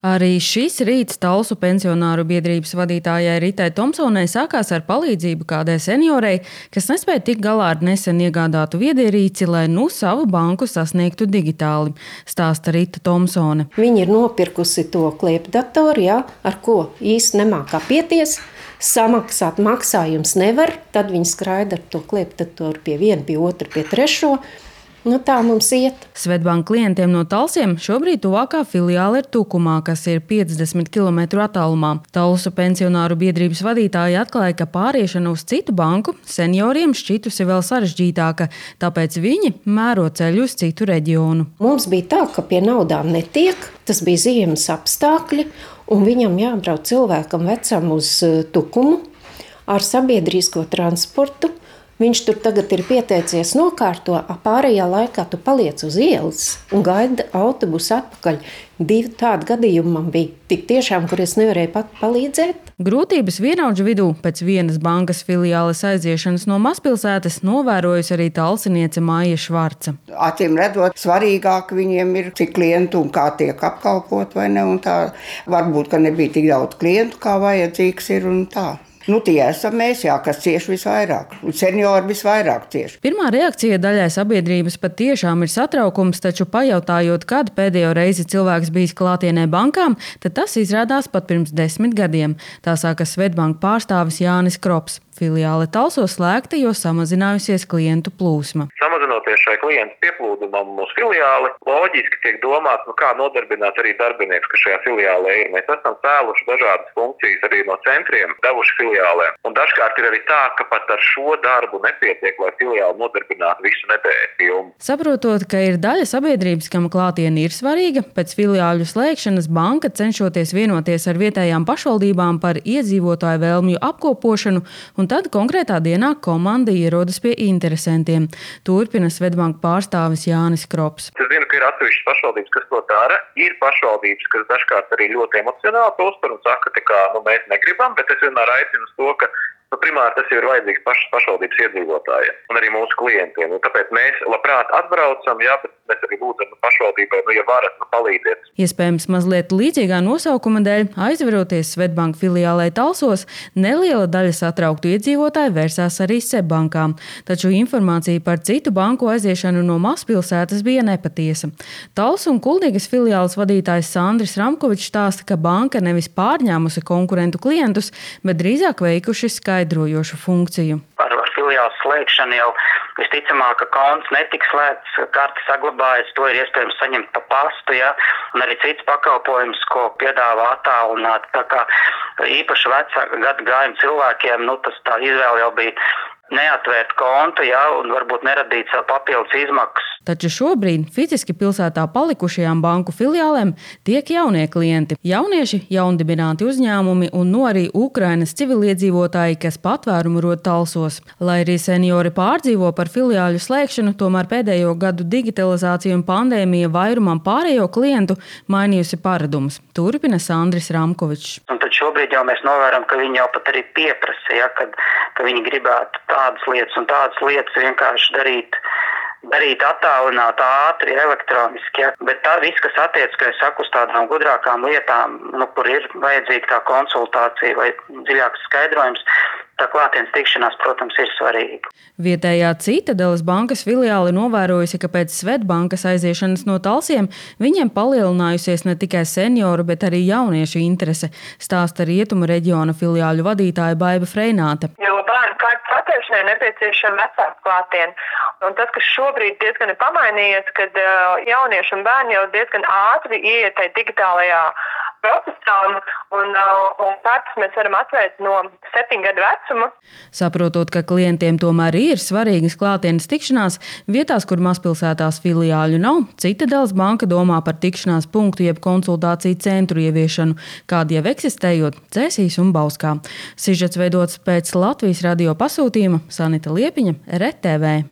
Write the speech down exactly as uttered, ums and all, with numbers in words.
Arī šis rīts Talsu pensionāru biedrības vadītājai Ritai Tomsonai sākās ar palīdzību kādai seniorei, kas nespēja tikt galā ar nesen iegādātu viedierīci, lai nu savu banku sasniegtu digitāli, stāsta Rita Tomsone. Viņa ir nopirkusi to kliepdatoru, ja, ar ko īsti nemāk apieties. Samaksāt maksājums nevar, tad viņi skraida ar to kliepdatoru pie viena, pie otra, pie trešo. Nu, tā mums iet. Svedbank klientiem no Talsiem šobrīd tuvākā filiāle ir Tukumā, kas ir piecdesmit kilometru attālumā. Talsu pensionāru biedrības vadītāja atklāja, ka pāriešana uz citu banku senioriem šķitusi vēl sarežģītāka, tāpēc viņi mēro ceļu uz citu reģionu. Mums bija tā, ka pie naudām netiek, tas bija ziemas apstākļi, un viņam jābrauc cilvēkam vecam uz Tukumu ar sabiedrisko transportu. Viņš tur tagad ir pieteicies nokārto, pārējā laikā tu paliec uz ielas un gaida autobusu atpakaļ. Divi tādi gadījumi man bija tik tiešām, kur es nevarēju pat palīdzēt. Grūtības vienaudžu vidū pēc vienas bankas filiāles aiziešanas no mazpilsētas novērojusi arī talsiniece Maija Švarca. Acīm redzot, svarīgāk viņiem ir, cik klientu un kā tiek apkalpot vai ne, un tā varbūt, ka nebija tik daudz klientu, kā vajadzīgs ir un tā. Nu, tie esam mēs, jā, kas cieši visvairāk. Seniori visvairāk cieši. Pirmā reakcija daļai sabiedrības pat tiešām ir satraukums, taču pajautājot, kad pēdējo reizi cilvēks bijis klātienē bankām, tad tas izrādās pat pirms desmit gadiem. Tā sāka Svedbank pārstāvis Jānis Krops. Filiāle Talsos slēgta, jo samazinājusies klientu plūsma. Samazinoties šai klientu pieplūdumam uz filiāli, loģiski tiek domāts, nu kā nodarbināt arī darbinieks, kas šajā filiālē ir. Mēs esam cēluši dažādas funkcijas arī no centriem, devuši filiālēm. Un dažkārt ir arī tā, ka pat ar šo darbu nepietiek, lai filiāli nodarbinātu visu nedēļu filmu. Saprotot, ka ir daļa sabiedrības, kam klātiene ir svarīga, pēc filiāļu slēgšanas banka cenšoties vienoties ar vietējām pašvaldībām par iedzīvotāju vēlmju apkopošanu, un tad konkrētā dienā komanda ierodas pie interesantiem. Turpina Svedbank pārstāvis Jānis Krops. Es zinu, ka ir atsevišķas pašvaldības, kas to dara. Ir pašvaldības, kas dažkārt arī ļoti emocionāli to uztver un saka, ka nu, mēs negribam, bet es vienmēr aicinu uz to, ka nu, primāri tas jau ir vajadzīgs pašas pašvaldības iedzīvotājiem un arī mūsu klientiem. Un tāpēc mēs labprāt atbraucam, jā, bet mēs arī lūdzam nu, pašvaldībai, nu, ja varat, nu, palīdziet. Iespējams, mazliet līdzīgā nosaukuma dēļ, aizveroties Svedbank filiālē Talsos, neliela daļa satrauktu iedzīvotāju vērsās arī Sebbankām. Taču informācija par citu banku aiziešanu no mazpilsētas bija nepatiesa. Talsu un Kuldīgas filiāles vadītājs Sandris Ramkovičs stāsta, ka banka nevis pārņēmusi konkurentu klientus, bet drīzāk veikuši skaidrojošu funkciju. Ar, ar filiāles slēgšanu jau visticamāk, ka konts netiks slēgts, karti saglabājas, to ir iespējams saņemt pa pastu, ja, un arī cits pakalpojums, ko piedāvā attālināt. Tā kā īpaši vecā gadu gājuma cilvēkiem, nu, tas tā izvēle jau bija neatvērt kontu, ja, un varbūt neradīt savu papildus izmaksas. Taču šobrīd fiziski pilsētā palikušajām banku filiālēm tiek jaunie klienti. Jaunieši, jaundibināti uzņēmumi un no arī Ukrainas civiliedzīvotāji, kas patvērumu rod Talsos. Lai arī seniori pārdzīvo par filiāļu slēgšanu, tomēr pēdējo gadu digitalizācija un pandēmija vairumam pārējo klientu mainījusi paradumus. Turpina Sandris Ramkovičs. Un tad šobrīd jau mēs novēram, ka viņi jau pat arī pieprasa, ja, kad, ka viņi gribētu tādas lietas un tādas lietas vienkārši darīt, darīt attālināt ātri, elektroniski. Ja. Bet tā viss, kas attiec, ka es saku uz tādām gudrākām lietām, nu, kur ir vajadzīga tā konsultācija vai dziļāks skaidrojums, tā klātienes tikšanās, protams, ir svarīga. Vietējā Citadeles bankas filiāle novērojusi, ka pēc Svedbankas aiziešanas no Talsiem viņiem palielinājusies ne tikai senioru, bet arī jauniešu interese, stāsta Rietumu reģiona filiāļu vadītāja Baiba Freināte. Jo bērnu kārtas atvēršanai nepieciešama vecāku klātieni. Un tas, kas šobrīd diezgan ir pamainījies, kad jaunieši un bērni jau diezgan ātri ieiet tajā digitālajā procesā, un, un kartas mēs varam atvērt no septiņu gadu vecuma. Saprotot, ka klientiem tomēr ir svarīgas klātienes tikšanās, vietās, kur mazpilsētās filiāļu nav, Citadeles banka domā par tikšanās punktu jeb konsultāciju centru ieviešanu, kādi jau eksistējot Cēsīs un Bauskā. Sižets veidots pēc Latvijas radio pasūtījuma, Sanita Liepiņa, R T V.